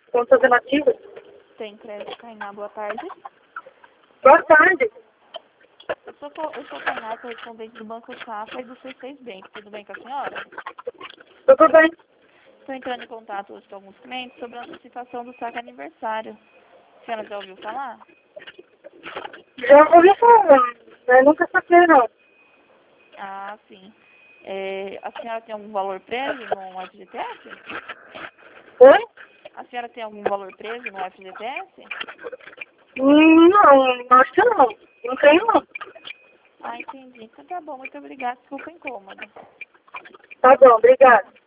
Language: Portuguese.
Conta alternativa? Tem crédito, Tainá, boa tarde. Boa tarde. Eu sou Tainá, correspondente do Banco Safra e do C6 Bank. Tudo bem com a senhora? Tudo bem? Estou entrando em contato hoje com alguns clientes sobre a antecipação do saque aniversário. A senhora já ouviu falar? Já ouvi falar, mas nunca saquei não. Ah, sim. A senhora tem algum valor preso no FGTS? Oi? A senhora tem algum valor preso no FGTS? Não, acho que não. Não tenho não. Ah, entendi. Então tá bom, muito obrigada. Desculpa o incômodo. Tá bom, obrigada.